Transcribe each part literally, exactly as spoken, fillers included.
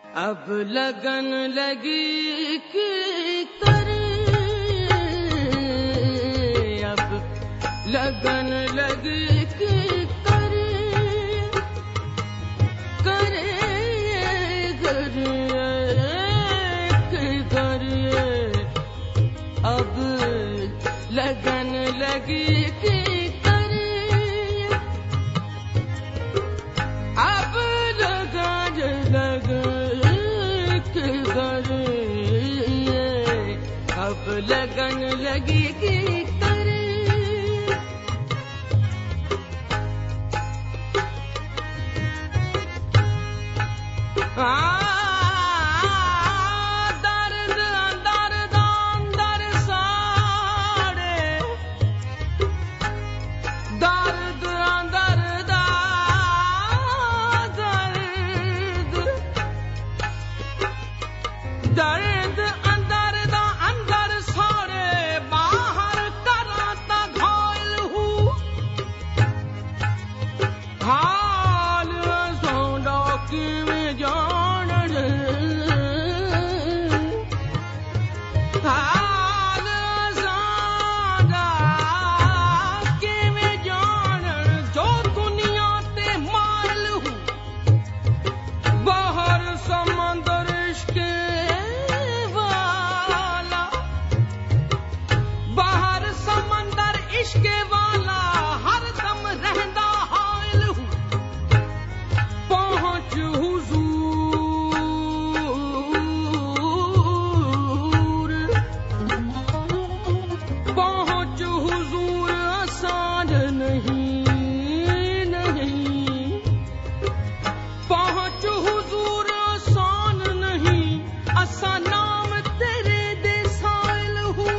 अब लगन लगी कि करे, अब लगन लगी कि करे, करे करिए करिए, अब लगन लगी कि अब लगन लगी कि करे। दर्द दर्द अंदर साड़े, दर्द अंदर दर्द दर्द अंदर दा अंदर सारे बाहर कराता घायल हूँ, हाल सौंदा की में जान रे, हाल सौंदा की में जान जो दुनिया ते मायल हूँ, बाहर समंदर इश्क़ इश्क़ वाला हर दम रहंदा हायल हूँ, पहुँच हुजूर, पहुँच हुजूर आसान नहीं नहीं, पहुँच हुजूर आसान नहीं, असा नाम तेरे दे साइल हूँ।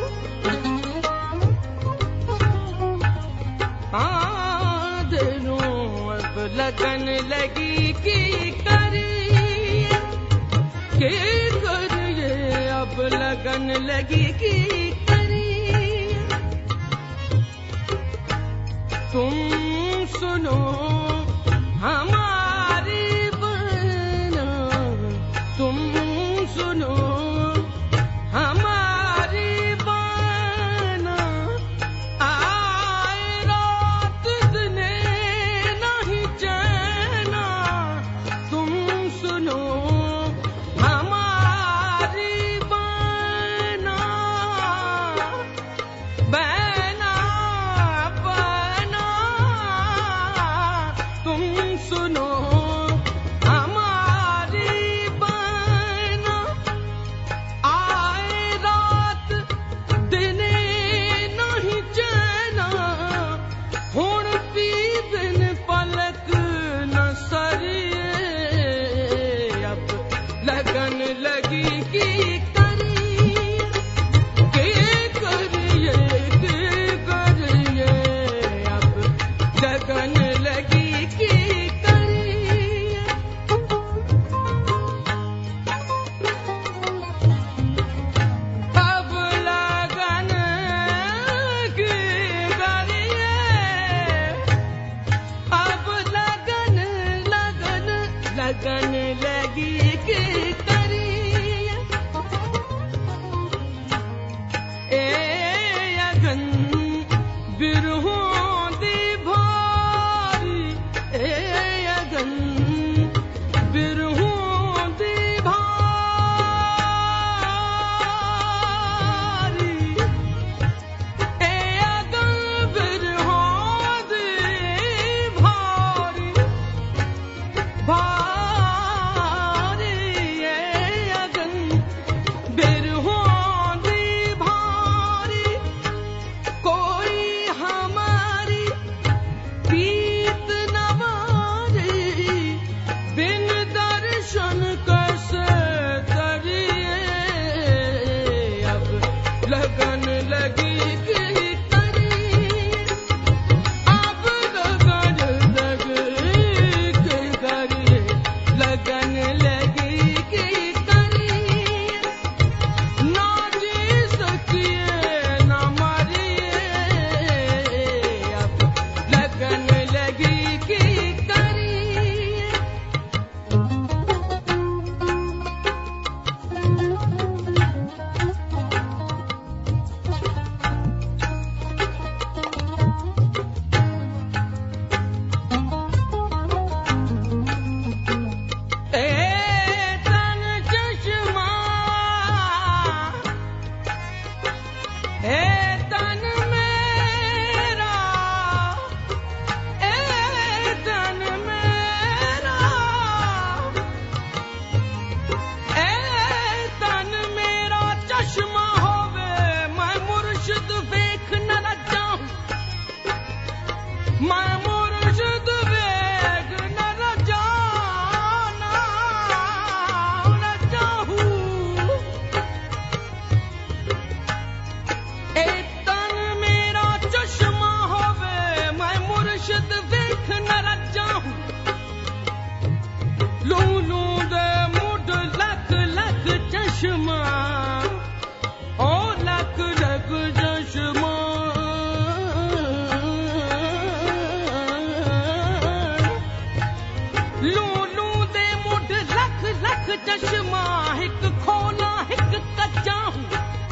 हाँ दिलों अब लगन लगी कि करिए कि करिए, अब लगन लगी कि करिए। तुम सुनो हमारी बहना, तुम सुनो हमारी बहना, सुनो हमारी बहना, आए रात दिने नहीं चैना, हुण पी बिन पलक न सरिए, अब लगन लगी कि करिए कि करिए कि करिए, अब लगन लगी कि लगन लगी कि करिए। ए अगन बिरहों दी भारी, ए अगन बिरहों दी भारी, ए अगन बिरहों दी भारी भारी, लगन लगी कि करिए, अब लगन लगी कि करिए, लगन लगी कि करिए, ना जी सकिए ना मरिए, अब लगन लगी कि करिए। चश्मा हिक खोला हिक कच्चा हूँ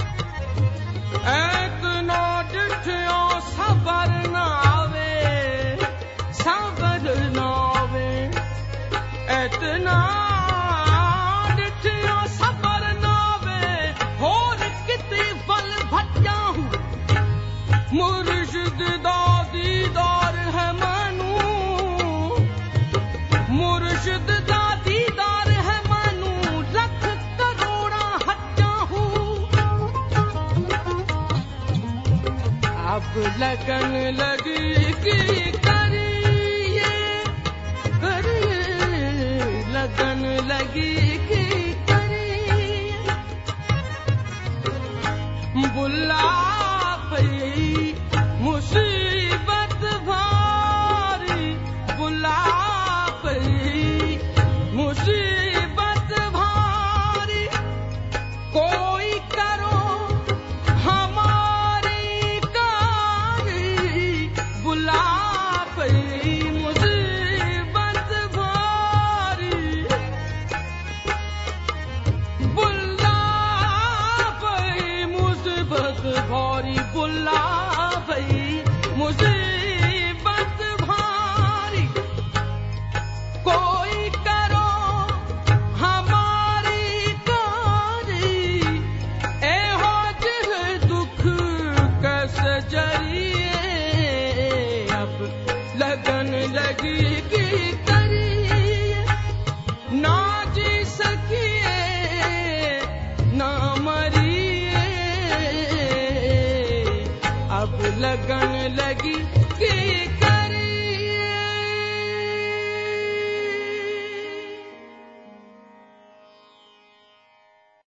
ऐत ना डिठियो सबर ना आवे सबर ना आवे ऐत ना डिठियो सबर ना आवे होर किते फल भट्टा हूँ मुर्शिद दा दीदार है मानू मुर्शिद दा दीदार है मानू लख करोड़ा हट्टा हूँ अब लगन लगी की करिए करिए लगन लगी की करिए बुला पई मुसीबत भारी बुला पई मुसीबत भारी कोई करो हमारी कारी बुला पई मुसीबत भारी बुला पई मुसीबत भारी बुला पई मुसीबत भारी कोई करो हमारी कारी ए हो जिस दुख कैसे जरिए अब लगन लगी की करिए ना जी सकिए ना मरिए अब लगन लगी की